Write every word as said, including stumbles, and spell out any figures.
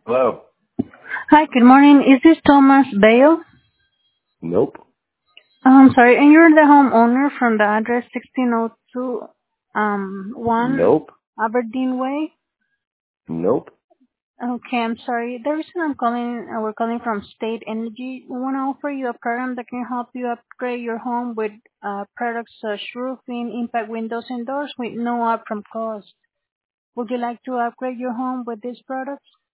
Hello. Hi, good morning. Is this Thomas Bale? Nope. I'm sorry, and you're the homeowner from the address sixteen oh two um one Nope. Aberdeen Way? Nope. Okay, I'm sorry. The reason I'm calling, uh, we're calling from State Energy. We want to offer you a program that can help you upgrade your home with uh, products such roofing, impact windows, and doors with no upfront cost. Would you like to upgrade your home with these products?